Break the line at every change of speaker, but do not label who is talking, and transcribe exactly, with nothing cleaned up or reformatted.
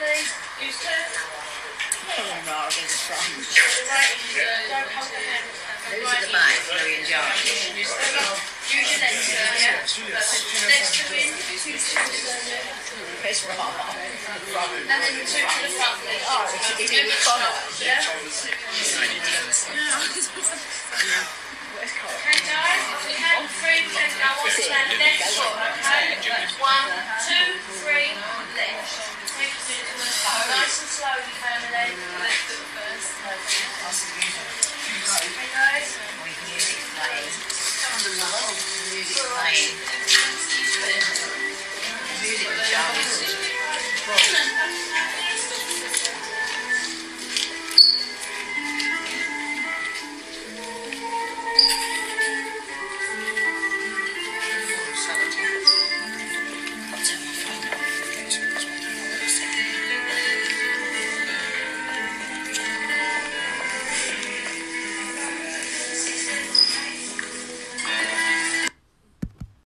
please. Use two.
Oh no, I think it's wrong.
Don't hold the hand.
Who's at the back? Louis and John.
Use your legs, sir, yeah? Legs to in.
It's wrong.
And then two to the front, please.
Oh, it should be doing the bonnet.
Yeah? Okay, guys, if we have three, then go on to the left foot, okay? One, two, three, left. Nice and slowly, family. Left foot first. Okay, guys?
Music playing. Music playing. Music was showing.